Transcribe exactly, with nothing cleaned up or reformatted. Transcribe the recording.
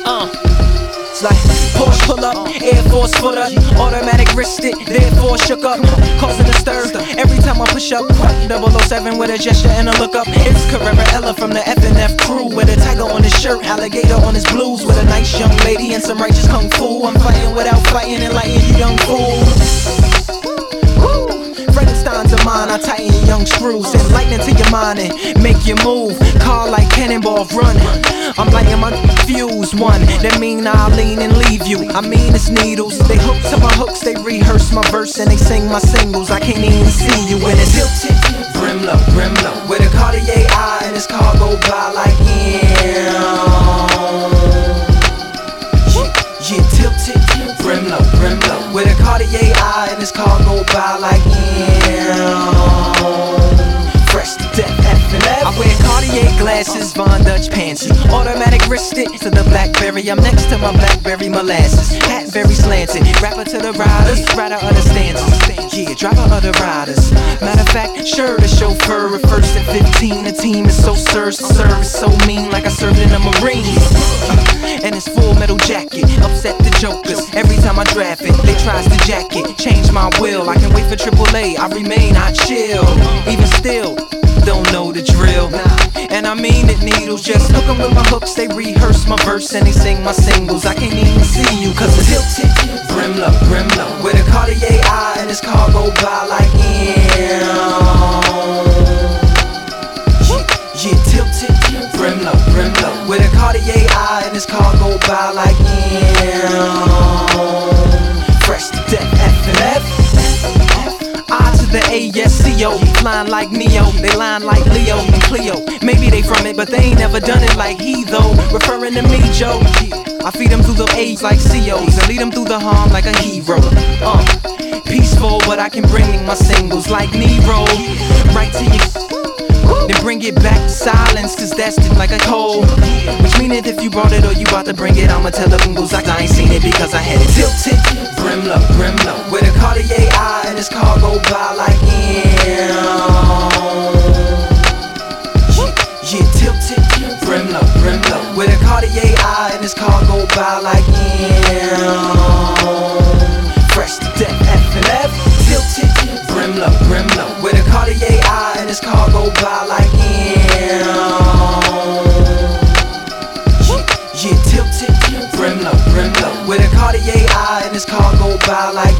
Uh. It's like Porsche pull up, Air Force footer, automatic wrist it, therefore shook up, causing a stir. Every time I push up, double oh seven with a gesture and a look up. It's Carrera Ella from the F N F crew, with a tiger on his shirt, alligator on his blues, with a nice young lady and some righteous kung fu. I'm fighting without fighting, enlighten you young fools. Frankenstein's of mine, I tighten your young screws, send lightning to your mind and make you move. Car like cannonball run, I'm lighting my fuse one. That mean I'll lean and leave you. I mean it's needles. They hook to my hooks, they rehearse my verse and they sing my singles. I can't even see you when it's tilted. Brim low, brim low, with a Cartier eye and this car go by like yeah. Yeah, tilted. Brim low, brim low, with a Cartier eye and this car go by like yeah. Fresh to death, F and F. I wear Cartier glasses, Von Dutch pants, automatic wrist it to the Blackberry. I'm next to my Blackberry molasses, hat very slanted, rapper to the riders, rider of the stanzas. Yeah, driver of the riders. Matter of fact, sure the chauffeur at first at fifteen. The team is so served, service so mean, like I served in the Marines. And it's full metal jacket, upset the jokers. Every time I draft it, they tries to jack it, change my will. I can wait for triple A, I remain, I chill. Even still, don't know the drill. And I mean it, needles, just hook 'em with my hooks. They rehearse my verse and they sing my singles. I can't even see you cause it's tilted. Brim low, brim low, with a Cartier eye and this car go by like yeah. Yeah, tilted. Brim low, brim low, with a Cartier eye and this car go by like yeah. Fresh to death, F and F. I to the A S C O, flying like Neo, they line like Leo and Cleo. Maybe they from it, but they ain't never done it like he though. Referring to me, Joe. I feed them through the A's like C O's and lead them through the harm like a hero. Uh, peaceful, but I can bring my singles like Nero right to you. Then bring it back to silence, cause that's like a cold. Which mean that if you brought it or you about to bring it, I'ma tell the bingles like I ain't seen it because I had it tilted. Brim low, brim low, with a Cartier eye and this car go by like yeah. Yeah, tilted. Brim low, brim low, with a Cartier eye and this car go by like yeah. Fresh to death, F and F. Tilted. Brim low, brim low, with a Cartier eye and this car go by like yeah. Yeah, tilted. Brim low, brim low, with a Cartier eye and this car go by like